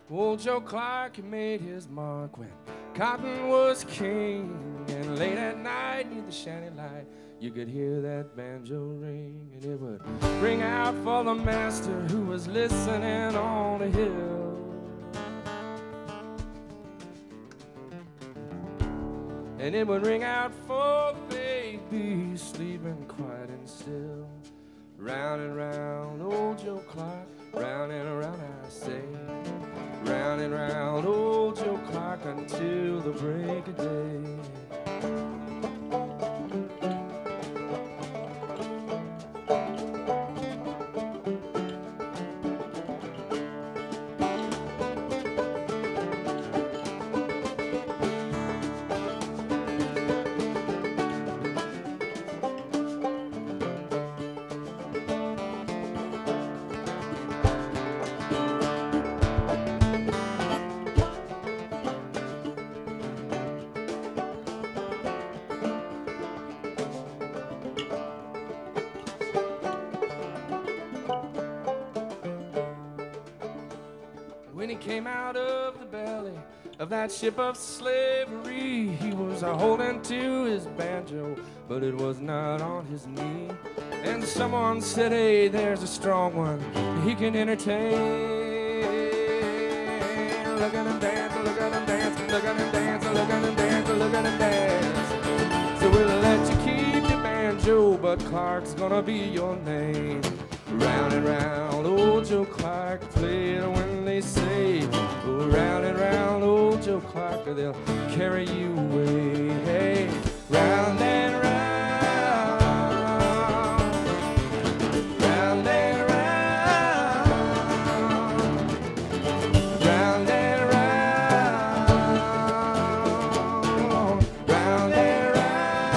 Old Joe Clark, he made his mark when cotton was king. And late at night, near the shanty light, you could hear that banjo ring. And it would ring out for the master who was listening on the hill. And it would ring out for the baby sleeping quiet and still. Round and round, old Joe Clark, round and around I say. Round and round, old Joe Clark until the break of day. When he came out of the belly of that ship of slavery, he was holding to his banjo, but it was not on his knee. And someone said, hey, there's a strong one he can entertain. Look at him dance, look at him dance, look at him dance, look at him dance, look at him dance. So we'll let you keep your banjo, but Clark's gonna be your name. Round and round, old Joe Clark played when they say, oh, round and round, old Joe Clark, or they'll carry you away. Hey, round and round, round and round, round and round, round and round.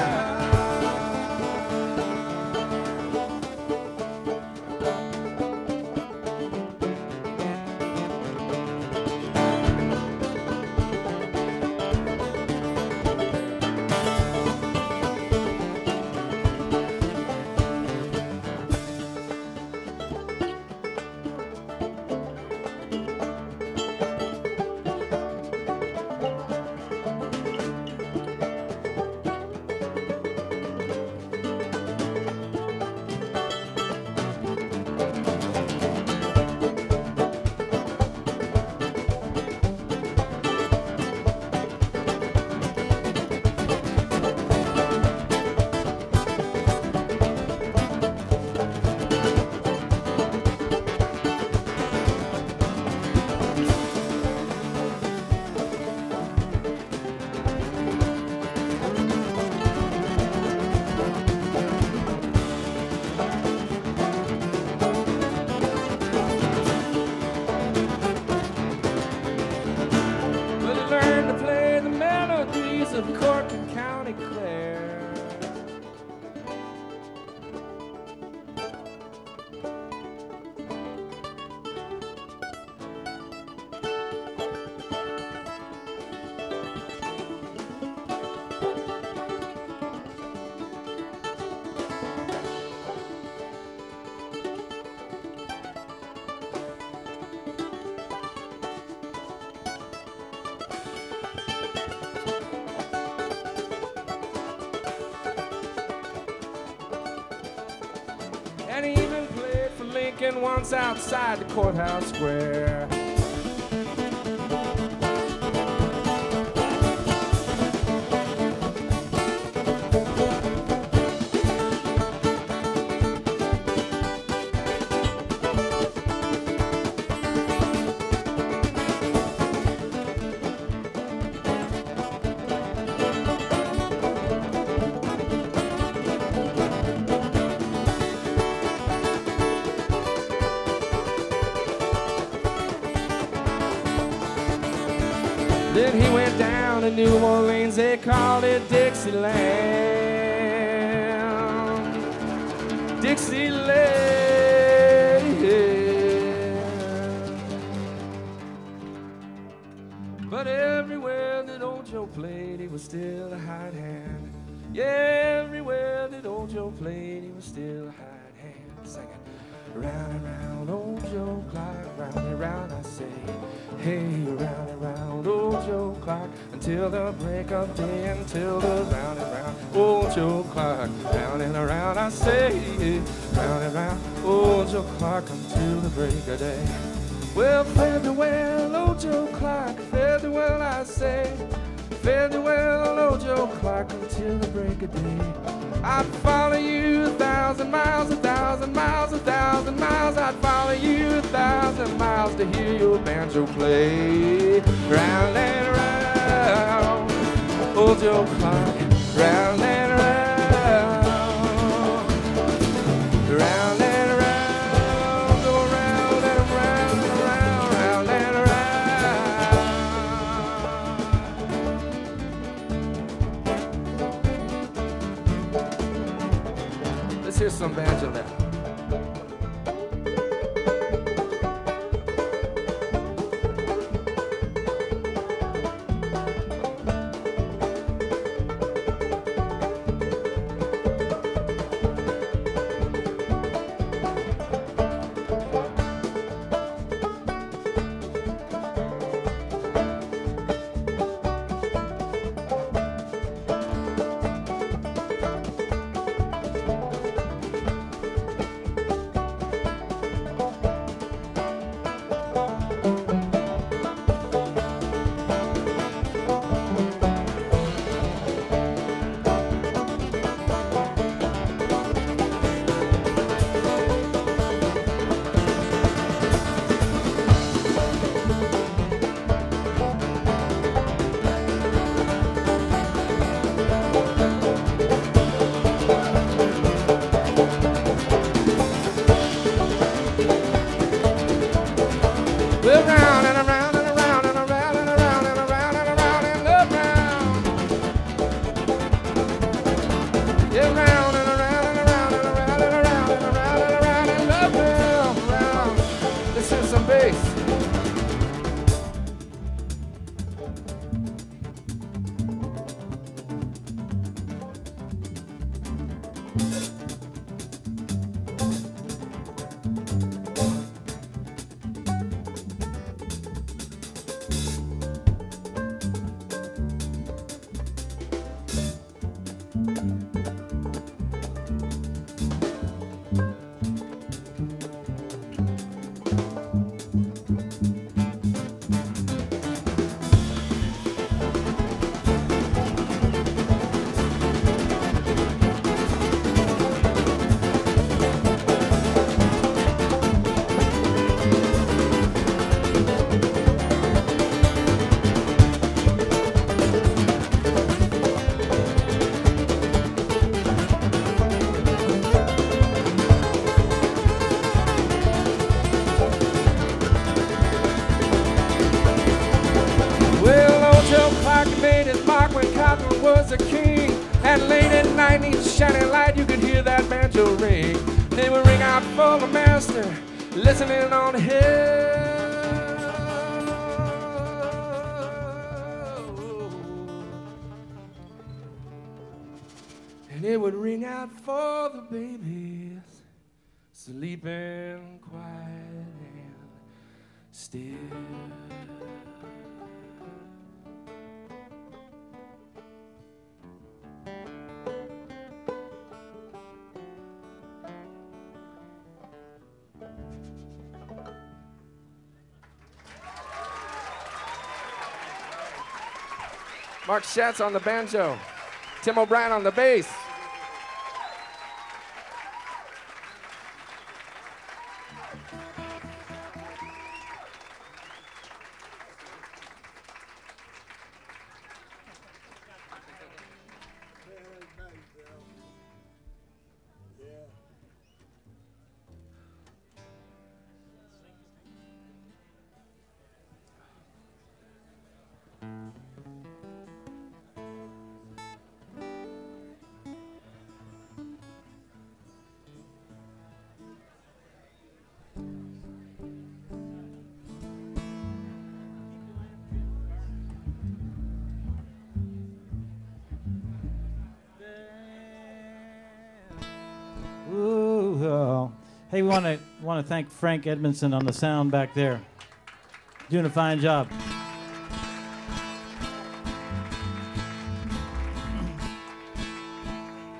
Of Cork and County Clare. And he even played for Lincoln once outside the courthouse square. Then he went down to New Orleans, they called it Dixieland. Dixieland. But everywhere that old Joe played, he was still a hired hand. Yeah, everywhere that old Joe played, he was still a hired hand. Sing it. round and round, old Joe Clark, round and round I say. Hey, round and round, old Joe Clark, until the break of day, until the round and round, old Joe Clark, round and around I say. Round and round, old Joe Clark, until the break of day. Well, fare thee well, old Joe Clark, fare thee well I say. Fare thee well, old Joe Clark, until the break of day. I'd follow you 1,000 miles, 1,000 miles, 1,000 miles. I'd follow you 1,000 miles to hear your banjo play. Round and round, old Joe Clark, round and round, round and round, go round and round and round, round and round. Let's hear some banjo now. Well, round and around and around and around and around and around and around and around. Yeah, round and around and around and around and around and around and around and around. Let's hear some bass. Made his mark when Cotton was a king. And late at night, neath the shining light, you could hear that banjo ring. They would ring out for the master, listening on the hill. And it would ring out for the babies, sleeping quiet and still. Mark Schatz on the banjo, Tim O'Brien on the bass. Ooh, Hey, we want to thank Frank Edmondson on the sound back there. Doing a fine job.